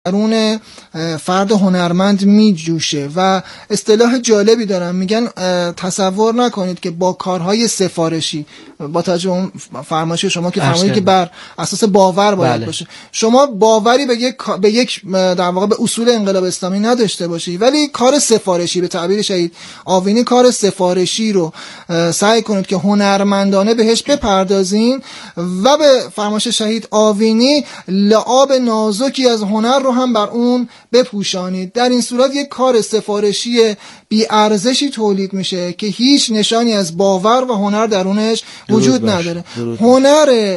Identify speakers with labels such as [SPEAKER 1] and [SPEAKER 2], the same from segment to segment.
[SPEAKER 1] درون فرد هنرمند میجوشه و اصطلاح جالبی دارن، میگن تصور نکنید که با کارهای سفارشی، با توجه به اون فرمایش شما که فرمایید که بر اساس باور باید باشه، شما باوری به یک در واقع به اصول انقلاب اسلامی نداشته باشی، ولی کار سفارشی، به تعبیر شهید آوینی کار سفارشی رو سعی کنید که هنرمندانه بهش بپردازین و به فرمایش شهید آوینی لعاب نازکی از هنر رو هم بر اون بپوشانید. در این صورت یک کار سفارشی بی ارزشی تولید میشه که هیچ نشانی از باور و هنر درونش وجود نداره. هنر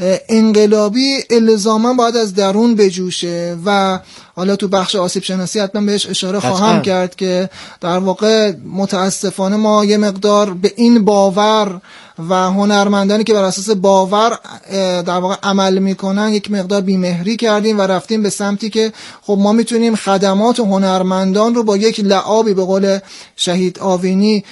[SPEAKER 1] انقلابی الزاما باید از درون بجوشه و حالا تو بخش آسیب شناسی حتما بهش اشاره خواهم کرد که در واقع متاسفانه ما یه مقدار به این باور و هنرمندانی که بر اساس باور در واقع عمل میکنن یک مقدار بیمهری کردیم و رفتیم به سمتی که خب ما میتونیم خدمات هنرمندان رو با یک لعابی به قول شهید آوینی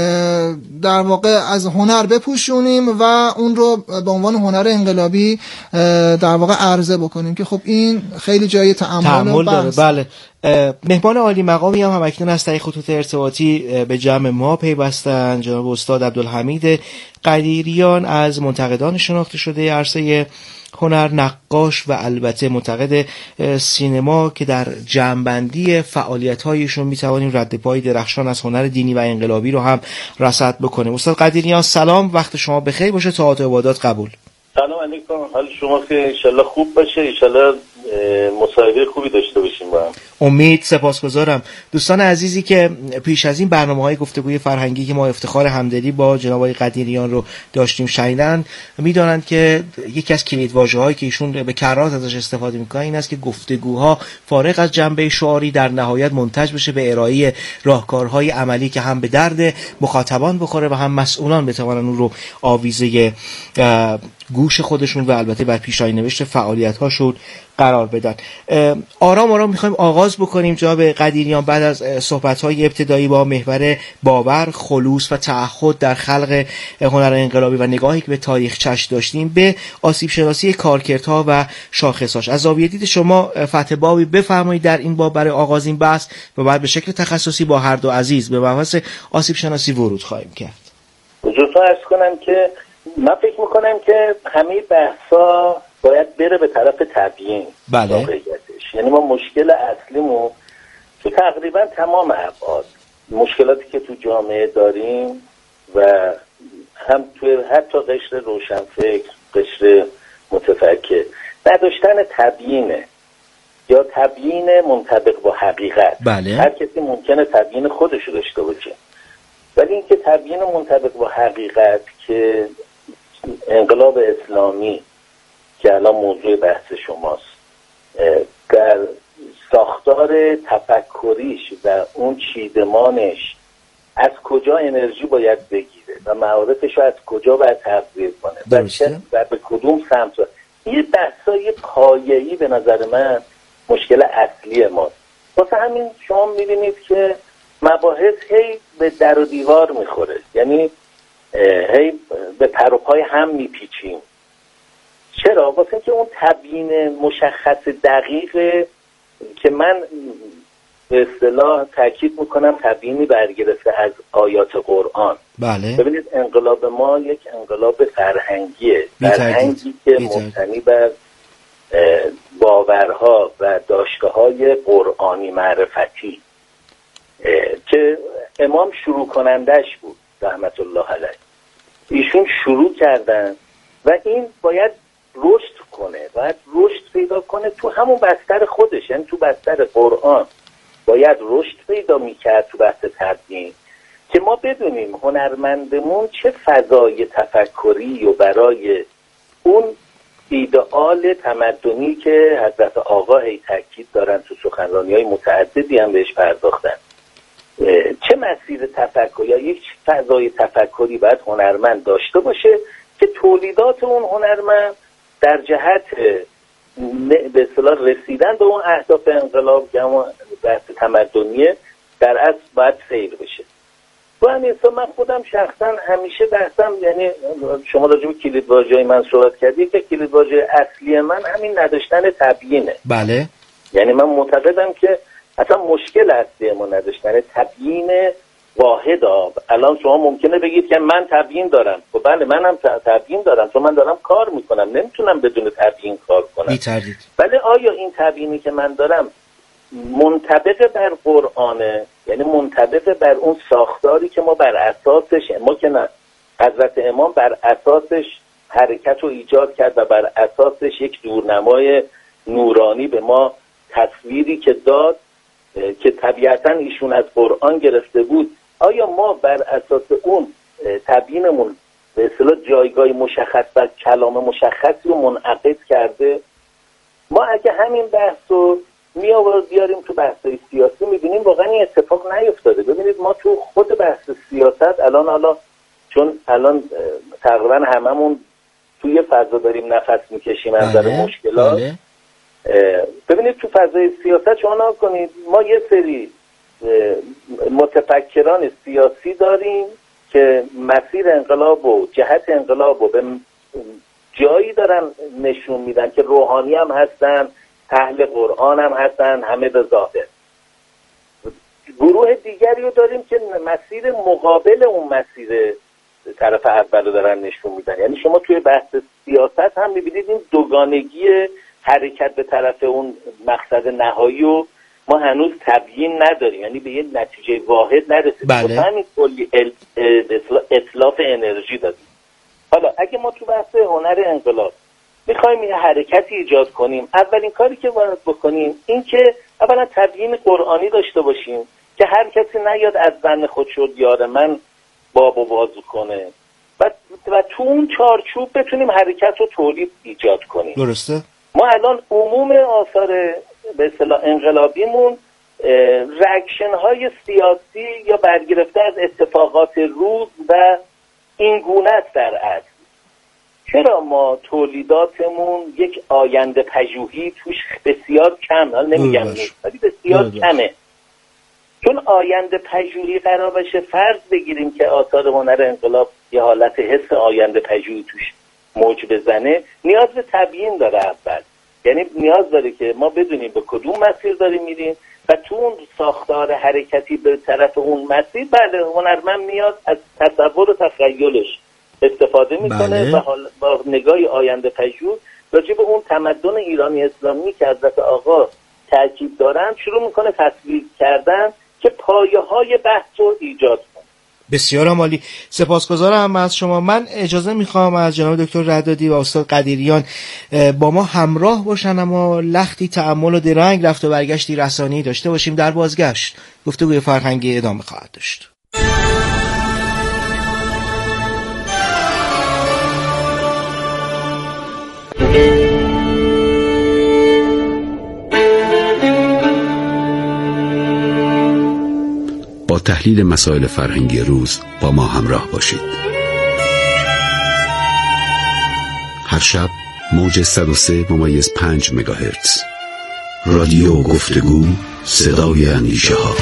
[SPEAKER 1] در واقع از هنر بپوشونیم و اون رو به عنوان هنر انقلابی در واقع عرضه بکنیم که خب این خیلی جای تأمل
[SPEAKER 2] داره. بله، مهمان عالی مقامی هم اکنون از طریق خطوط ارتباطی به جمع ما پیوستن. جناب استاد عبدالحمید قدیریان از منتقدان شناخته شده عرصه هنر، نقاش و البته منتقد سینما که در جمع‌بندی فعالیت‌هایشون می‌توانیم رد پای درخشان از هنر دینی و انقلابی رو هم رصد بکنیم. استاد قدیریان سلام، وقت شما بخیر باشه. طاعات و عبادات قبول.
[SPEAKER 3] سلام علیکم، حال شما که انشالله خوب باشه، انشالله مصاحبه خوبی داشته باشیم با هم.
[SPEAKER 2] امید، سپاسگزارم. دوستان عزیزی که پیش از این برنامه‌های گفتگوی فرهنگی که ما افتخار همدلی با جناب آقای قدیریان رو داشتیم شنیدن، می‌دونند که یکی از کلیدواژه‌هایی که ایشون به کرات ازش استفاده می‌کنن این است که گفتگوها فارغ از جنبه شعاری در نهایت منتج بشه به ارائه راهکارهای عملی که هم به درد مخاطبان بخوره و هم مسئولان بتوانن اون رو آویزه گوش خودشون و البته بر پیش‌های نوشت فعالیت‌هاشون قرار بدن. آرام آرام می‌خوایم آغاز بکنیم جناب قدیریان بعد از صحبت‌های ابتدایی با محور باور، خلوص و تعهد در خلق هنر انقلابی و نگاهی که به تاریخچه‌اش داشتیم به آسیب شناسی کارکردها و شاخص‌هاش. از زاویه دید شما فتح بابی بفرمایید در این باب برای آغاز این بحث و بعد به شکل تخصصی با هر دو عزیز به مبحث آسیب شناسی ورود خواهیم کرد.
[SPEAKER 3] جزء عرض کنم که من فکر می‌کنم که همه بحثا باید بره به طرف تبیین.
[SPEAKER 2] بله.
[SPEAKER 3] یعنی ما مشکل اصلیمون تو تقریبا تمام ابعاد، مشکلاتی که تو جامعه داریم و هم توی حتی قشر روشنفکر، قشر متفکر، نداشتن تبیینه یا تبیین منطبق با حقیقت.
[SPEAKER 2] بله.
[SPEAKER 3] هر کسی ممکنه تبیین خودشو داشته باشه، ولی اینکه تبیین منطبق با حقیقت که انقلاب اسلامی که الان موضوع بحث شماست در ساختار تفکریش و اون چیدمانش از کجا انرژی باید بگیره و معارفش رو از کجا باید تغذیه کنه و به کدوم سمت. این بحثای پایه‌ای به نظر من مشکل اصلی ماست. واسه همین شما می‌بینید که مباحث هی به در و دیوار میخوره، یعنی هی به پر و پای هم میپیچیم. چرا؟ واسه اینکه اون تبیین مشخص دقیقه که من به اصطلاح تاکید میکنم تبیینی برگرفته از آیات قرآن.
[SPEAKER 2] بله.
[SPEAKER 3] ببینید انقلاب ما یک انقلاب فرهنگیه، فرهنگی که مبتنی بر باورها و داشته‌های قرآنی معرفتی که امام شروع کنندش بود رحمت الله علیه. ایشون شروع کردن و این باید رشد کنه، باید رشد پیدا کنه تو همون بستر خودش، یعنی تو بستر قرآن باید رشد پیدا میکرد تو بحث تبیین که ما بدونیم هنرمندمون چه فضای تفکری و برای اون ایدئال تمدنی که حضرت آقا هی تاکید دارن تو سخنرانی‌های متعددی هم بهش پرداختن، چه مسیر تفکر یا یک فضای تفکری باید هنرمند داشته باشه که تولیدات اون هنرمند در جهت به اصطلاح رسیدن به اون اهداف انقلاب که همون بحث تمدنیه در اصل باید سیر بشه. تو همین حساب من خودم شخصا همیشه بحثم، یعنی شما راجع به کلیدواژه‌های من صحبت کردید که کلیدواژه اصلی من همین نداشتن تبیینه.
[SPEAKER 2] بله.
[SPEAKER 3] یعنی من معتقدم که اصلا مشکل اصلی ما نداشتن تبیین واحد. الان شما ممکنه بگید که من تبیین دارم، خب بله منم تبیین دارم چون من دارم کار میکنم، نمیتونم بدون تبیین کار کنم. ولی آیا این تبیینی که من دارم منطبق بر قرآنه؟ یعنی منطبق بر اون ساختاری که ما بر اساسش، ما که نه، حضرت امام بر اساسش حرکت رو ایجاد کرد و بر اساسش یک دورنمای نورانی به ما تصویری که داد که طبیعتاً ایشون از قرآن گرفته بود، آیا ما بر اساس اون تبیینمون به اصطلاح جایگاه مشخص و کلام مشخصی رو منعقد کرده؟ ما اگه همین بحث رو بیاریم تو بحث‌های سیاسی، می‌بینیم واقعا این اتفاق نیفتاده. ببینید ما تو خود بحث سیاست چون الان تقریبا هممون توی فضا داریم نفس میکشیم از نظر مشکلات. ببینید تو فضای سیاست شما نگاه کنید، ما یه سری متفکران سیاسی داریم که مسیر انقلاب و جهت انقلاب و به جایی دارن نشون میدن که روحانی هم هستن، اهل قرآن هم هستن، همه به ظاهر. گروه دیگری رو داریم که مسیر مقابل اون مسیر طرف اول رو دارن نشون میدن. یعنی شما توی بحث سیاست هم میبینید این دوگانگی حرکت به طرف اون مقصد نهایی رو ما هنوز تبیین نداریم، یعنی به یه نتیجه واحد نرسیدیم.
[SPEAKER 2] بله.
[SPEAKER 3] همین کلی اطلاف انرژی دادیم. حالا اگه ما تو بحث هنر انقلاب میخوایم یه حرکتی ایجاد کنیم، اولین کاری که باید بکنیم این که اولا تبیین قرآنی داشته باشیم که هر کسی نیاد از زن خود شد یار من بابو بازو کنه و تو اون چارچوب بتونیم حرکت رو تولید ایجاد کنیم.
[SPEAKER 2] درسته؟
[SPEAKER 3] ما الان عموم آثار به اصطلاح انقلابیمون ریاکشن های سیاسی یا برگرفته از اتفاقات روز و این گونه است در اصل. چرا ما تولیداتمون یک آینده پژوهی توش بسیار کم، حالا نمیگم نیست ولی بسیار کمه، چون آینده پژوهی قرار بشه فرض بگیریم که آثار هنر انقلاب یه حالت حس آینده پژوهی توش موج بزنه، نیاز به تبیین داره اول. یعنی نیاز داره که ما بدونیم به کدوم مسیر داریم میریم و تو اون ساختار حرکتی به طرف اون مسیر بله هنرمند میاد از تصور و تخیلش استفاده میکنه و با نگاه آینده پژوه راجع به اون تمدن ایرانی اسلامی که حضرت آقا تاکید دارن شروع میکنه تصویر کردن که پایه های بحث رو ایجاد کنه.
[SPEAKER 2] بسیار عالی، سپاسگزارم از شما. من اجازه میخوام از جناب دکتر ردادی و استاد قدیریان با ما همراه باشن، اما لختی تأمل و درنگ رفت و برگشتی رسانه‌ای داشته باشیم. در بازگشت گفتگوی فرهنگی ادامه خواهد داشت.
[SPEAKER 4] با تحلیل مسائل فرهنگی روز با ما همراه باشید. هر شب موج 103.5 مگاهرتز رادیو گفتگو، صدای اندیشه ها.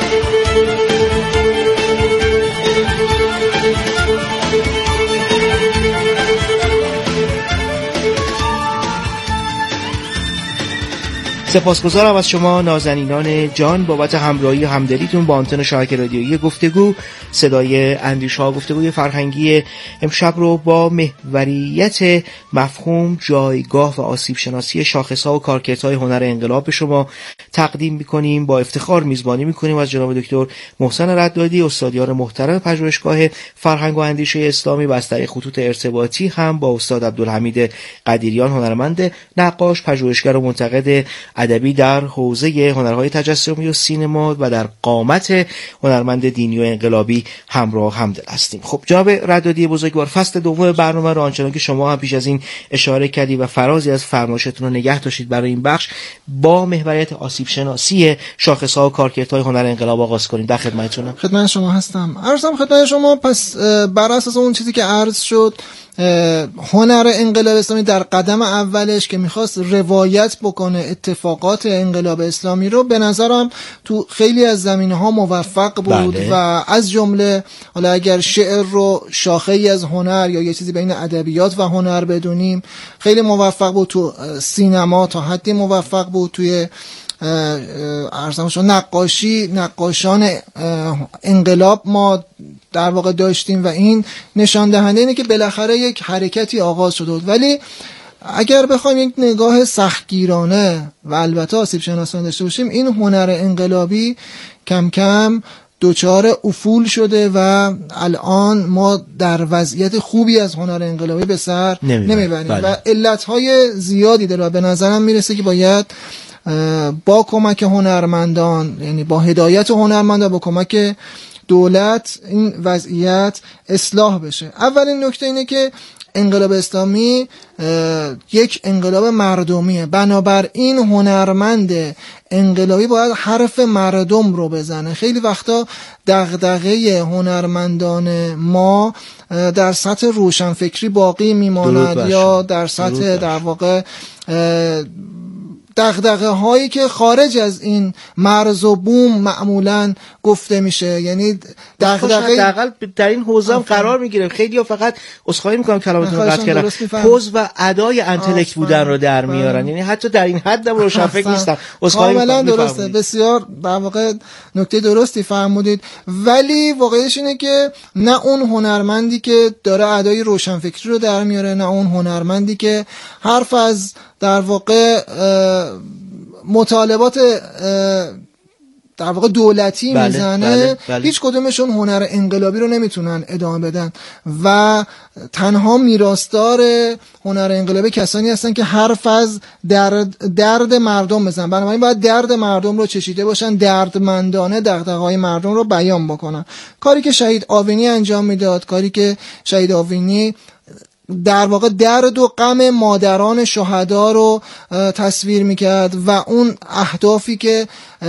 [SPEAKER 2] سپاسگزارم از شما نازنینان جان بابت همراهی و همدلیتون با آنتن شبکه رادیویی گفتگو صدای اندیشه‌ها. گفتگوی فرهنگی امشب رو با محوریت مفهوم، جایگاه و آسیب شناسی شاخص‌ها و کارکردهای هنر انقلاب به شما تقدیم می‌کنیم. با افتخار میزبانی می‌کنیم از جناب دکتر محسن ردادی، استادیار محترم پژوهشگاه فرهنگ و اندیشه اسلامی، و از طریق خطوط ارتباطی هم با استاد عبدالحمید قدیریان، هنرمند نقاش، پژوهشگر و منتقد ادبی در حوزه هنرهای تجسمی و سینما و در قامت هنرمند دینی و انقلابی همراه همدل هستیم. خب جناب ردادی بزرگوار، فصل دوم برنامه را آنچنان که شما هم پیش از این اشاره کردید و فرازی از فرمایشتون رو نگه داشتید برای این بخش، با محوریت آسیب شناسی شاخص‌ها و کارکردهای هنر انقلاب آغاز کنید. در خدمتتونم.
[SPEAKER 1] خدمت شما هستم. عرضم خدمت شما. پس بر اساس اون چیزی که عرض شد، هنر انقلاب اسلامی در قدم اولش که میخواست روایت بکنه اتفاقات انقلاب اسلامی رو، به نظرم تو خیلی از زمینه‌ها موفق بود.
[SPEAKER 2] بله.
[SPEAKER 1] و از جمله حالا اگر شعر رو شاخه‌ای از هنر یا یه چیزی بین ادبیات و هنر بدونیم، خیلی موفق بود. تو سینما تا حدی موفق بود، توی نقاشان انقلاب ما در واقع داشتیم و این نشان دهنده اینه که بالاخره یک حرکتی آغاز شده بود. ولی اگر بخوایم یک نگاه سختگیرانه و البته آسیب شناسانه داشته باشیم، این هنر انقلابی کم کم دوچار افول شده و الان ما در وضعیت خوبی از هنر انقلابی به سر نمیبریم و علتهای زیادی داره. به نظرم میرسه که باید با کمک هنرمندان، یعنی با هدایت هنرمندان، با کمک دولت این وضعیت اصلاح بشه. اولین نکته اینه که انقلاب اسلامی یک انقلاب مردمیه، بنابراین هنرمند انقلابی باید حرف مردم رو بزنه. خیلی وقتا دغدغه هنرمندان ما در سطح روشنفکری باقی میماند یا در سطح در واقع دغدغه هایی که خارج از این مرز و بوم معمولا گفته میشه، یعنی
[SPEAKER 2] دغدغه در این حوزه هم قرار میگیره. خیلی ها فقط اسخای میکنم کلامتون رو قطع کردم، پوز و ادای انتلکت بودن رو در میارن، یعنی حتی در این حد هم روشنفکر نیستن.
[SPEAKER 1] کاملا درسته، بسیار در واقع نکته درستی فرمودید. ولی واقعیش اینه که نه اون هنرمندی که داره ادای روشنفکری رو در میاره، نه اون هنرمندی که حرف از در واقع مطالبات در واقع دولتی میزنه. هیچ کدومشون هنر انقلابی رو نمیتونن ادامه بدن و تنها میراثدار هنر انقلابی کسانی هستن که حرف از درد مردم بزنن. بنابراین باید درد مردم رو چشیده باشن، دردمندانه دغدغه‌های مردم رو بیان بکنن. کاری که شهید آوینی انجام میداد، کاری که شهید آوینی در واقع درد و غم مادران شهدا رو تصویر میکرد و اون اهدافی که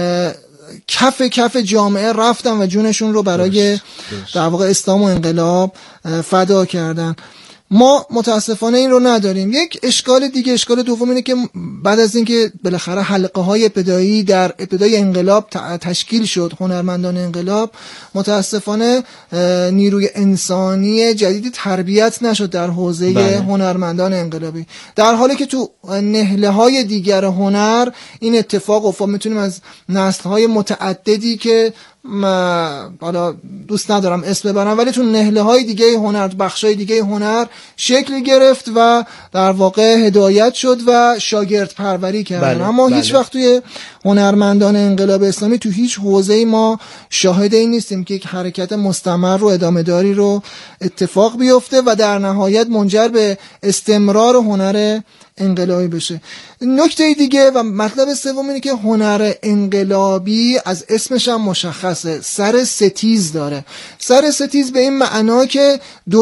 [SPEAKER 1] کف جامعه رفتن و جونشون رو برای در واقع اسلام و انقلاب فدا کردن. ما متاسفانه این رو نداریم. یک اشکال دیگه، اشکال دوم اینه که بعد از اینکه بالاخره حلقه های ابتدایی در ابتدای انقلاب تشکیل شد، هنرمندان انقلاب، متاسفانه نیروی انسانی جدیدی تربیت نشد در حوزه هنرمندان انقلابی، در حالی که تو نهله های دیگر هنر این اتفاق افتاد. میتونیم از نسل های متعددی که حالا دوست ندارم اسم ببرم، ولی تو نهله های دیگه هنر، بخش های دیگه هنر شکل گرفت و در واقع هدایت شد و شاگرد پروری کردن. اما هیچ وقت توی هنرمندان انقلاب اسلامی تو هیچ حوزه‌ای ما شاهد این نیستیم که یک حرکت مستمر و ادامه داری رو اتفاق بیفته و در نهایت منجر به استمرار هنر انقلابی بشه. نکته دیگه و مطلب سوم اینه که هنر انقلابی از اسمش هم مشخصه، سر ستیز داره. سر ستیز به این معنا که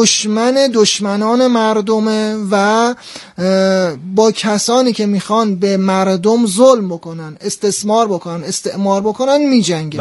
[SPEAKER 1] دشمنان مردمه و با کسانی که میخوان به مردم ظلم بکنن، استثمار بکنن، استعمار بکنن میجنگه.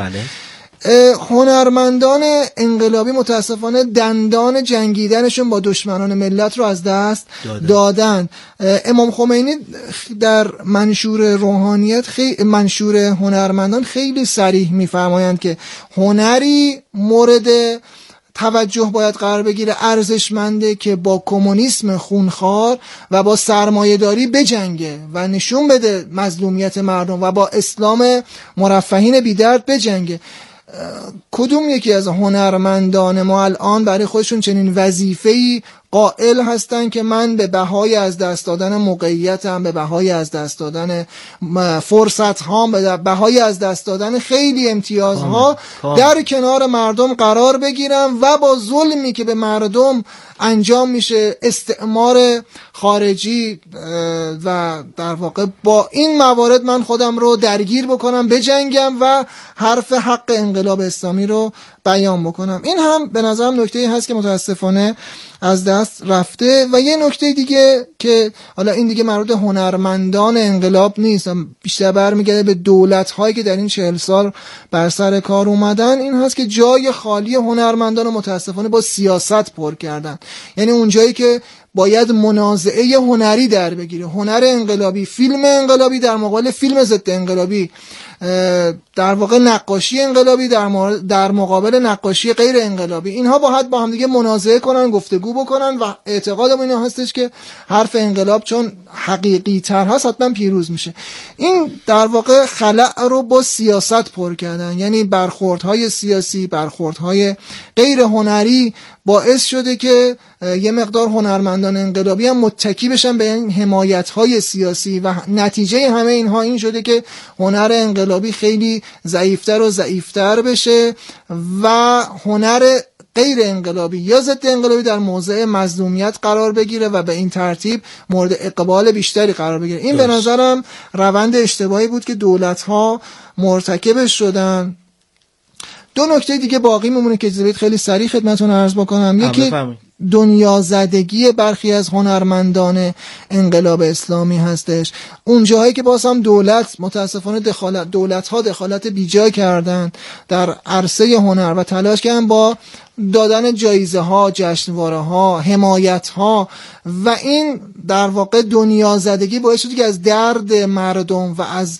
[SPEAKER 1] هنرمندان انقلابی متاسفانه دندان جنگیدنشون با دشمنان ملت رو از دست دادن. امام خمینی در منشور روحانیت منشور هنرمندان خیلی صریح میفرمایند که هنری مورد توجه باید قرار بگیره، ارزشمنده که با کمونیسم خونخوار و با سرمایه‌داری بجنگه و نشون بده مظلومیت مردم و با اسلام مرفهین بی‌درد بجنگه. کدوم یکی از هنرمندان ما الان برای خودشون چنین وظیفه‌ای قائل هستن که من به بهای از دست دادن موقعیتم، به بهای از دست دادن فرصت‌هام، به بهای از دست دادن خیلی امتیازها در کنار مردم قرار بگیرم و با ظلمی که به مردم انجام میشه، استعمار خارجی و در واقع با این موارد من خودم رو درگیر بکنم، بجنگم و حرف حق انقلاب اسلامی رو بیان بکنم. این هم به نظرم نکته‌ای هست که متاسفانه از دست رفته. و یه نکته دیگه که حالا این دیگه مربوط به هنرمندان انقلاب نیست، بیشتر برمیگرده به دولت‌هایی که در این 40 سال بر سر کار اومدن، این هست که جای خالی هنرمندان رو متاسفانه با سیاست پر کردن. یعنی اون جایی که باید منازعه هنری در بگیره، هنر انقلابی، فیلم انقلابی در مقابل فیلم ضد انقلابی در واقع نقاشی انقلابی در مقابل نقاشی غیر انقلابی، اینها باید با هم دیگه منازعه کنن، گفتگو بکنن و اعتقادم اینه هستش که حرف انقلاب چون حقیقی تر هست حتما پیروز میشه. این در واقع خلأ رو با سیاست پر کردن، یعنی برخوردهای سیاسی، برخوردهای غیر هنری باعث شده که یه مقدار هنرمندان انقلابی هم متکی بشن به این حمایت‌های سیاسی و نتیجه همه اینها این شده که هنر انقلابی خیلی ضعیفتر و ضعیفتر بشه و هنر غیر انقلابی یا ضد انقلابی در موضع مظلومیت قرار بگیره و به این ترتیب مورد اقبال بیشتری قرار بگیره. این به نظرم روند اشتباهی بود که دولت‌ها مرتکبش شدن. دو نکته دیگه باقی میمونه که اجازه بدید خیلی سریع خدمتتون عرض بکنم. یکی دنیا زدگی برخی از هنرمندان انقلاب اسلامی هستش. اون جاهایی که باز هم دولت متاسفانه دولت‌ها دخالت بیجا کردن در عرصه هنر و تلاش کردن با دادن جایزه ها، جشنواره ها، حمایت ها و این در واقع دنیا زدگی باعث شد که از درد مردم و از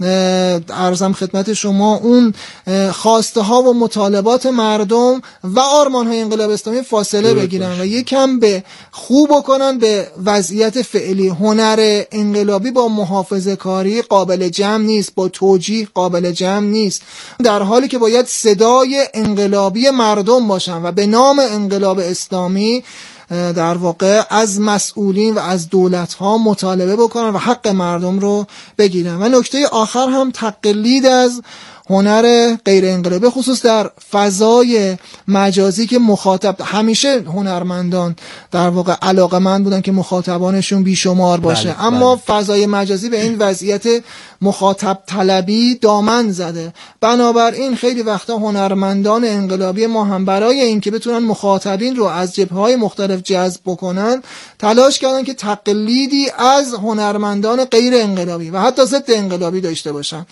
[SPEAKER 1] عرضم خدمت شما اون خواسته ها و مطالبات مردم و آرمان های انقلاب اسلامی فاصله بگیرن و یکم به خوب بکنن به وضعیت فعلی. هنر انقلابی با محافظه کاری قابل جمع نیست، با توجیه قابل جمع نیست، در حالی که باید صدای انقلابی مردم باشن و به نام انقلاب اسلامی در واقع از مسئولین و از دولت‌ها مطالبه بکنن و حق مردم رو بگیرن. و نکته آخر هم تقلید از هنر غیر انقلابی خصوص در فضای مجازی که مخاطب همیشه هنرمندان در واقع علاقه‌مند بودن که مخاطبانشون بیشمار باشه، اما فضای مجازی به این وضعیت مخاطب طلبی دامن زده. بنابراین خیلی وقتا هنرمندان انقلابی ما هم برای اینکه بتونن مخاطبین رو از جبهه‌های مختلف جذب بکنن تلاش کردن که تقلیدی از هنرمندان غیر انقلابی و حتی ضد انقلابی داشته باشن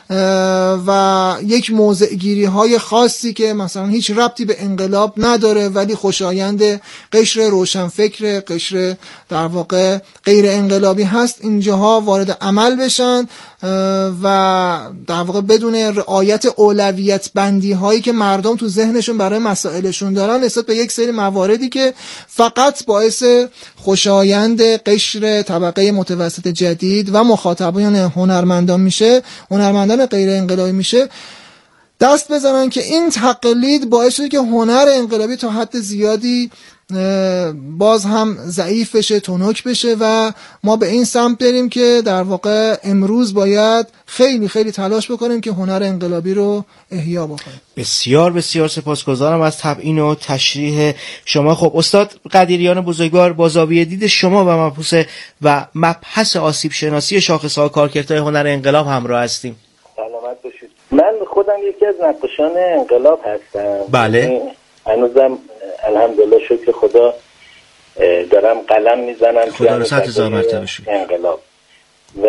[SPEAKER 1] و یک موضع‌گیری های خاصی که مثلا هیچ ربطی به انقلاب نداره ولی خوشایند قشر روشنفکر، قشر در واقع غیر انقلابی هست، اینجاها وارد عمل بشن و در واقع بدون رعایت اولویت بندی هایی که مردم تو ذهنشون برای مسائلشون دارن نسبت به یک سری مواردی که فقط باعث خوشایند قشر طبقه متوسط جدید و مخاطبان هنرمندان میشه، هنرمندان غیر انقلابی میشه، دست بزنن که این تقلید باعث شده که هنر انقلابی تا حد زیادی باز هم ضعیف بشه، تنک بشه و ما به این سمت بریم که در واقع امروز باید خیلی خیلی تلاش بکنیم که هنر انقلابی رو احیا بکنیم.
[SPEAKER 2] بسیار بسیار سپاسگزارم از تبیین و تشریح شما. خب استاد قدیریان بزرگوار، با زاویه دید شما و مبحث آسیب شناسی شاخص‌ها کارکردهای هنر انقلاب همراه هستیم.
[SPEAKER 3] سلامت باشید. من خودم یکی از نقاشان انقلاب هستم.
[SPEAKER 2] بله.
[SPEAKER 3] هنوزم الحمدلله شکر خدا دارم قلم میزنم
[SPEAKER 2] خدا رو 100,000 مرتبه شکر
[SPEAKER 3] انقلاب و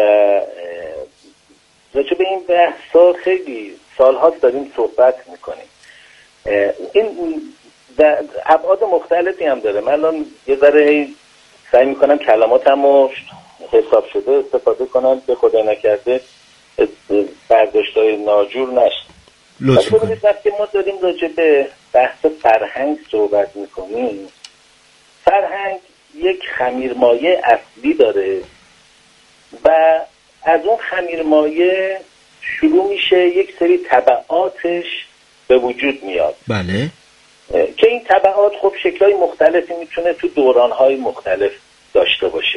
[SPEAKER 3] راجع به این بحثا خیلی سال‌هاست داریم صحبت میکنیم. این ابعاد مختلفی هم داره. من الان یه ذره سعی میکنم کلماتمو حساب شده استفاده کنم که خدا نکرده برداشت‌های ناجور نشه. لطفاً وقتی ما داریم راجع به بحث فرهنگ صحبت میکنیم، فرهنگ یک خمیرمایه اصلی داره و از اون خمیرمایه شروع میشه یک سری تبعاتش به وجود میاد.
[SPEAKER 2] بله.
[SPEAKER 3] که این تبعات خب شکل‌های مختلفی میتونه تو دوران‌های مختلف داشته باشه.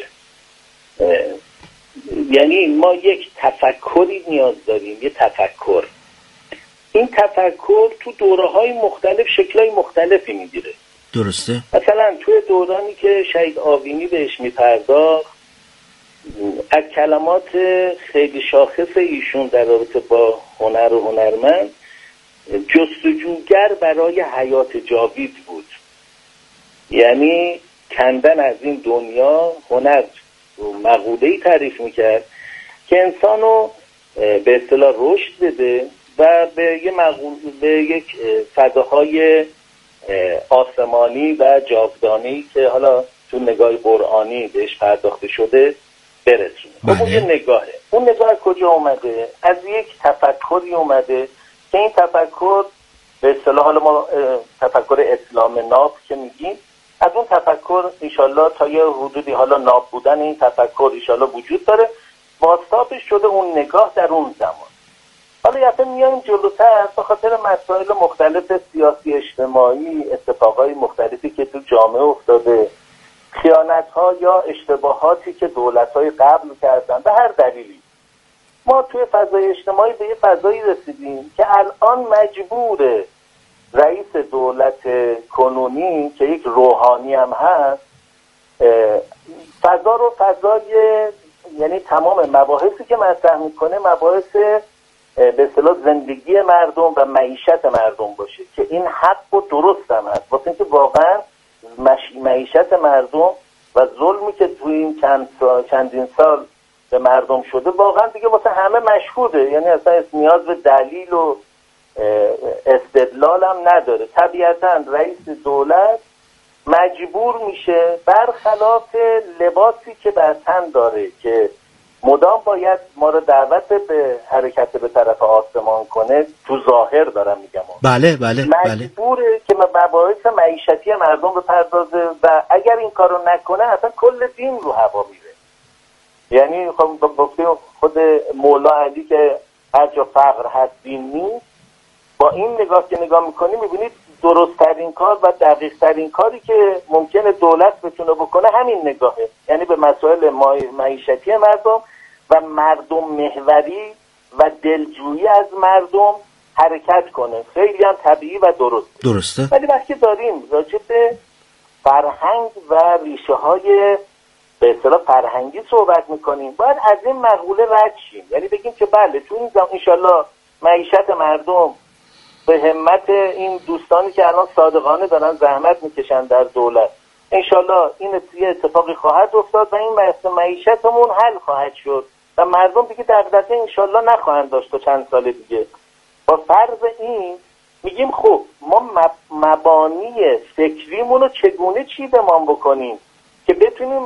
[SPEAKER 3] یعنی ما یک تفکری نیاز داریم، یه تفکر. این تفکر تو دوره‌های مختلف شکل‌های مختلفی میگیره.
[SPEAKER 2] درسته.
[SPEAKER 3] مثلا توی دورانی که شهید آوینی بهش میپرداخت، از کلمات خیلی شاخص ایشون در رابطه با هنر و هنرمند، جستجوگر برای حیات جاوید بود. یعنی کندن از این دنیا. هنر مقوله‌ای تعریف میکرد که انسانو به اصطلاح رشد بده و به یک فضاهای آسمانی و جاودانه‌ای که حالا تو نگاه قرآنی بهش پرداخته شده برسونه. خب اون یه نگاهه. اون نگاه از کجا اومده؟ از یک تفکری اومده که این تفکر به اصطلاح حالا ما تفکر اسلام ناب که میگیم، از اون تفکر انشالله تا یه حدودی حالا ناب بودن این تفکر انشالله وجود داره، بازتابش شده اون نگاه در اون زمان. حالا یه میایم جلوتر به خاطر مسائل مختلف سیاسی اجتماعی، اتفاقای مختلفی که تو جامعه افتاده، خیانت‌ها یا اشتباهاتی که دولت‌های قبل کردن به هر دلیلی، ما توی فضای اجتماعی به یه فضایی رسیدیم که الان مجبوره رئیس دولت کنونی که یک روحانی هم هست فضا رو فضای، یعنی تمام مباحثی که مطرح میکنه مباحث به اصطلاح زندگی مردم و معیشت مردم باشه که این حق و درست هم هست، واسه اینکه واقعا معیشت مردم و ظلمی که توی این چندین سال به مردم شده واقعا دیگه واسه همه مشهوده، یعنی اصلا نیاز به دلیل و استدلال هم نداره. طبیعتا رئیس دولت مجبور میشه برخلاف لباسی که بر تن داره که مدام باید ما رو دعوت به حرکت به طرف آسمان کنه، تو ظاهر دارم میگم،
[SPEAKER 2] بله
[SPEAKER 3] مجبوره که مباحث معیشتی مردم بپردازه و اگر این کارو نکنه اصلا کل دین رو هوا میره. یعنی خود مولا علی که هر جا فقر هست دین نیست، با این نگاه که نگاه میکنی میبینید درست ترین کار و دقیق ترین کاری که ممکنه دولت بتونه بکنه همین نگاهه، یعنی به مسائل معیشتی مردم و مردم محوری و دلجویی از مردم حرکت کنه. خیلی هم طبیعی و درسته. ولی وقتی داریم راجع به فرهنگ و ریشه های به اصطلاح فرهنگی صحبت میکنیم، باید از این مقوله رد شیم، یعنی بگیم که بله تو این زمان انشالله معیشت مردم به همت این دوستانی که الان صادقانه دارن زحمت میکشن در دولت، انشالله این یه اتفاقی خواهد افتاد و این معیشتمون حل خواهد شد و مردم دیگه دغدغه انشالله نخواهند داشت تا چند سال دیگه. با فرض این میگیم خب ما مبانی فکریمون رو چگونه چیدمان بکنیم که بتونیم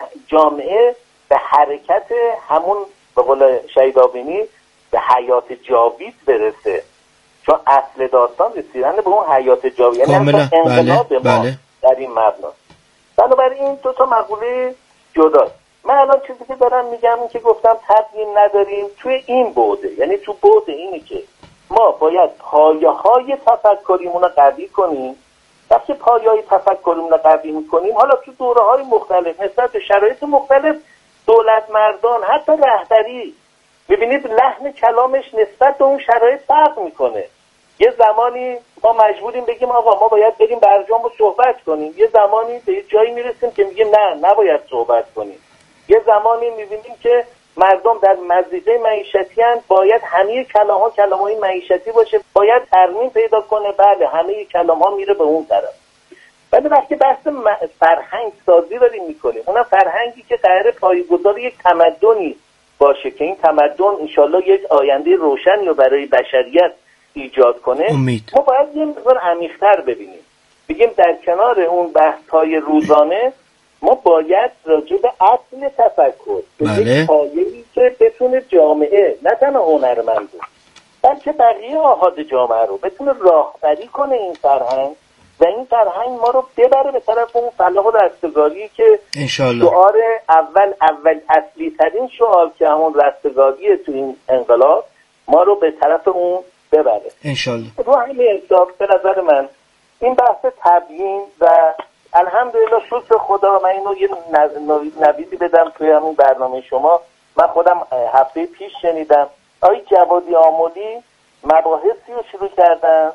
[SPEAKER 3] جامعه به حرکت همون به قول شهید آبینی به حیات جاوید برسه، چون اصل داستان رسیدن به اون حیات جاوید، یعنی انقلاب ما در این مبنا. بنابراین این دو تا مقوله جداست. من الان چیزی که دارم میگم این که گفتم تبیین نداریم توی این بعده، یعنی تو بعد اینی که ما باید پایه‌های تفکریمون رو قوی کنیم. وقتی پایه‌های تفکریمون رو قوی می‌کنیم، حالا تو دوره‌های مختلف نسبت به شرایط مختلف دولت مردان حتی رهبری ببینید لحن کلامش نسبت به اون شرایط فرق میکنه. یه زمانی ما مجبوریم بگیم آقا ما باید بریم برجام رو صحبت کنیم، یه زمانی به یه جایی میرسیم که میگیم نه نباید صحبت کنیم، یه زمانی میبینیم که مردم در مزیقه معیشتی هستند، باید همه کلام‌های معیشتی باشه، باید ترمیم پیدا کنه، بله همه کلام‌ها میره به اون طرف. ولی وقتی بحث فرهنگ سازی داریم میکنیم، اونم فرهنگی که قراره پایه‌گذار یک تمدنی باشه که این تمدن انشالله یک آینده روشنی رو برای بشریت ایجاد کنه، ما باید یه مقدار عمیق‌تر ببینیم، بگیم در کنار اون بحث‌های روزانه ما باید راجع به اصل تفکر به پایه‌ای که بتونه جامعه نه تنها هنرمند بلکه بقیه آحاد جامعه رو بتونه راهبری کنه این فرهنگ و این فرهنگ ما رو ببره به طرف اون فلاح و رستگاری که شعار اول اصلی ترین شعار که همون رستگاریه تو این انقلاب ما رو به طرف اون ببره انشالله. رو همین حساب به نظر من این بحث تبیین و الحمدلله شکر خدا، من اینو یه نویدی بدم توی همین برنامه شما، من خودم هفته پیش شنیدم آقای جوادی آملی مباحثی رو شروع کردن.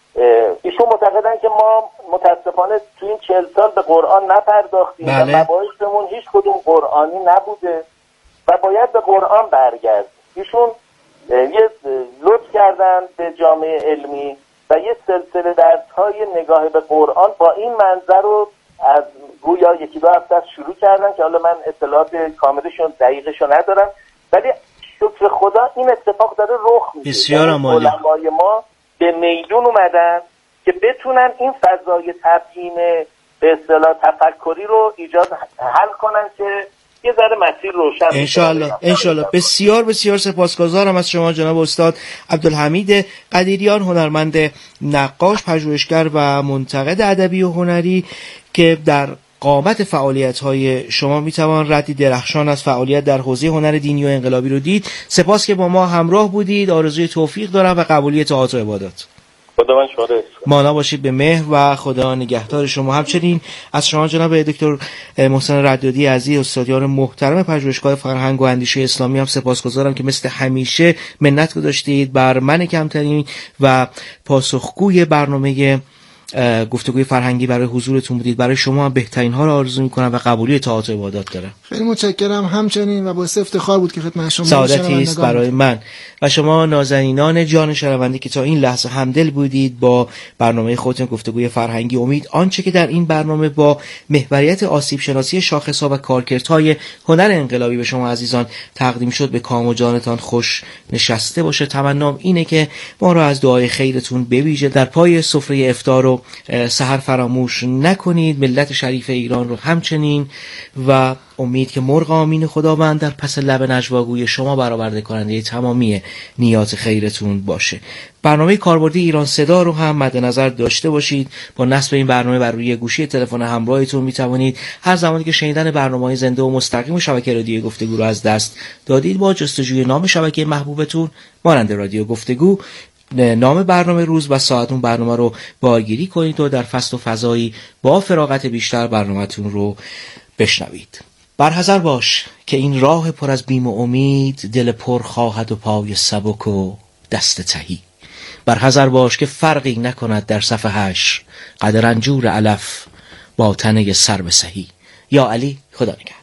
[SPEAKER 3] ایشون معتقدن که ما متاسفانه تو این 40 سال به قرآن نپرداختیم و مباحثمون هیچ کدوم قرآنی نبوده و باید به قرآن برگردیم. ایشون یه لطف کردن به جامعه علمی و یه سلسله درس‌های نگاه به قرآن با این منظر رو از گویا یکی دو هفته شروع کردن که حالا من اطلاعات کاملشون دقیقشو ندارم، ولی شکر خدا این اتفاق داره رخ میده.
[SPEAKER 2] بسیار عالی.
[SPEAKER 3] علمای ما به میدون اومدن که بتونن این فضای تبیین به اصطلاح تفکری رو ایجاد حل کنن که یه ذره مسیر روشن
[SPEAKER 2] انشالله. بسیار بسیار سپاسگزارم از شما جناب استاد عبدالحمید قدیریان، هنرمند نقاش، پژوهشگر و منتقد ادبی و هنری، که در قامت فعالیت‌های شما میتوان ردی درخشان از فعالیت در حوزه هنر دینی و انقلابی رو دید. سپاس که با ما همراه بودید. آرزوی توفیق دارم و قبولی طاعات و عبادات.
[SPEAKER 3] خدا من شما رو
[SPEAKER 2] مانا باشید به مهر و خدا نگهدار شما. همچنین از شما جناب دکتر محسن ردادی عزیز، استادیار محترم پژوهشگاه فرهنگ و اندیشه اسلامی هم سپاسگزارم که مثل همیشه منت گذاشتید بر من کمترین و پاسخگوی برنامه گفتگوی فرهنگی برای حضورتون بودید. برای شما هم بهترین ها رو آرزو میکنم و قبولی طاعات و عبادات دارم.
[SPEAKER 1] خیلی متشکرم. همچنین و باعث افتخار بود که خدمت شما
[SPEAKER 2] سعادتی است برای من و شما نازنینان جان شنونده که تا این لحظه همدل بودید با برنامه خودتون گفتگوی فرهنگی. امید آنچه که در این برنامه با محوریت آسیب شناسی شاخص‌ها و کارکردهای هنر انقلابی به شما عزیزان تقدیم شد به کام و جانتان خوش نشسته باشه. تمنام اینه که ما رو از دعای خیرتون بویژه در پای سفره افطار و سحر فراموش نکنید. ملت شریف ایران رو همچنین و امید که مرغ آمین خداوند در پس لب نجواگوی شما برآورده کننده تمامی نیات خیرتون باشه. برنامه کاربردی ایران صدا رو هم مد نظر داشته باشید. با نصب این برنامه بر روی گوشی تلفن همراهتون می توانید هر زمانی که شنیدن برنامه‌های زنده و مستقیم شبکه رادیو گفتگو رو از دست دادید با جستجوی نام شبکه محبوبتون مانند رادیو گفتگو، نام برنامه، روز و ساعت اون برنامه رو بارگیری کنید و در فصل و فضایی با فراغت بیشتر برنامه‌تون رو بشنوید. برحذر باش که این راه پر از بیم و امید دل پر خواهد و پای سبک و دست تهی. برحذر باش که فرقی نکند در صف حشر قد رنجور علف با تنه سر به سهی. یا علی، خدا نگهدار.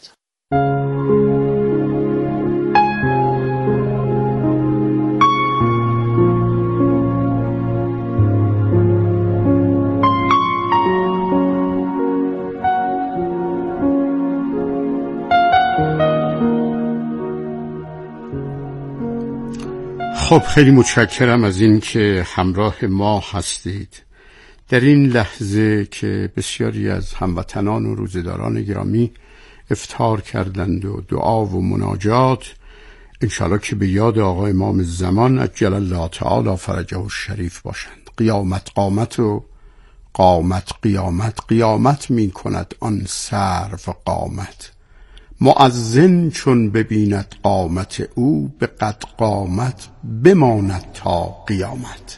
[SPEAKER 5] خب خیلی متشکرم از این که همراه ما هستید در این لحظه که بسیاری از هموطنان و روزداران گرامی افطار کردند و دعا و مناجات انشالله که به یاد آقای امام زمان عجل الله تعالی فرجه الشریف باشند. قیامت قامت و قامت قیامت، قیامت می کند آن سرو قامت. مؤذن چون ببیند قامت او به قد قامت بماند تا قیامت.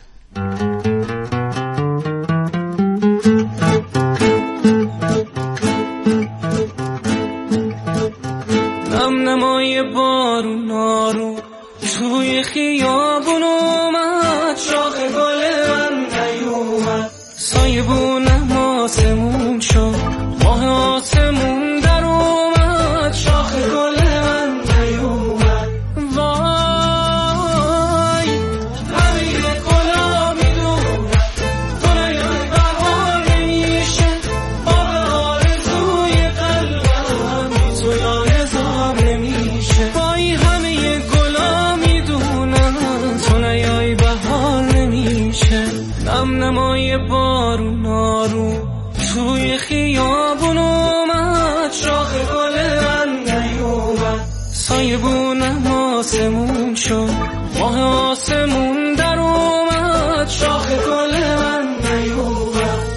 [SPEAKER 6] نم نمای بارون آروم توی خیابون اومد، شاخ گل من نیومد، سایبونم آسمون شد، ماه آسمون در اومد، شاخ گل من نیومد. وای همه گلا میدونم گلای بهار نمیشه، آب آرزوی قلبم بی تو یادم نمیشه. وای همه گلا میدونم تو نیای بهار نمیشه. نم نمای بارون آروم توی خیابون اومد، شاخ گل من نیومد، سایبونم آسمون شد، ماه آسمون در اومد، شاخ گل من نیومد.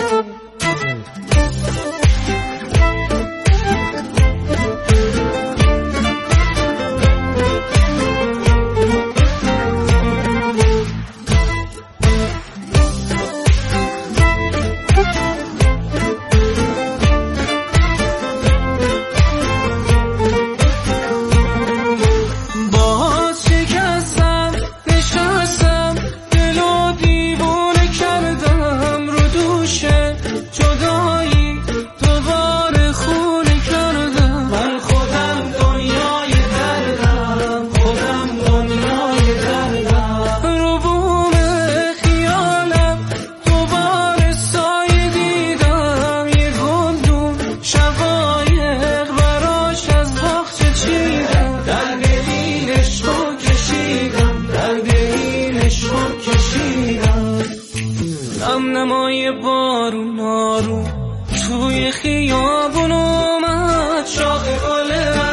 [SPEAKER 6] نمای بارون آروم توی خیابون اومد، شاخ گل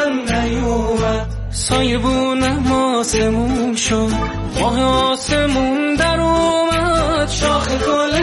[SPEAKER 6] سایبونم آسمون شد، ماه آسمون در اومد، شاخ گل